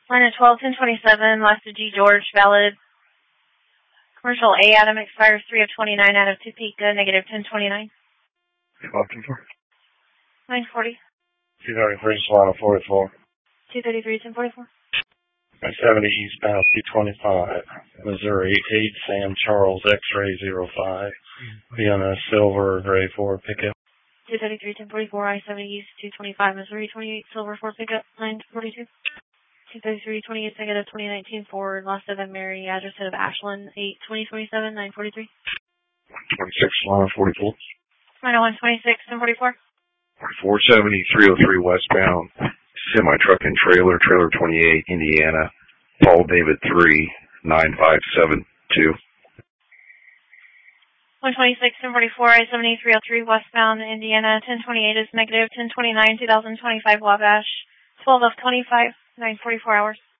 Line of 12, 1027, last of G. George, valid. Commercial A Adam expires 3 of 29 out of Topeka, negative 1029. Welcome for 940. 233, Solana 44. 233, 1044. 70 eastbound 225, Missouri, 8 Sam Charles, X-ray 05. Vienna, Silver, Gray 4, pickup. 233, 1044, I-70 East, 225, Missouri, 28, Silver 4, pickup, 942. 233, 28, negative 2019, Ford, Lost of Mary, address of Ashland, 8, 2027, 943. 26, Solana 44. 901, 26, 1044. 470, 303 westbound, semi-truck and trailer, trailer 28, Indiana, Paul David 3, 9572. 126, 1044, I-70, 303 westbound, Indiana, 1028 is negative 1029, 2025, Wabash, 12 of 25, 944 hours.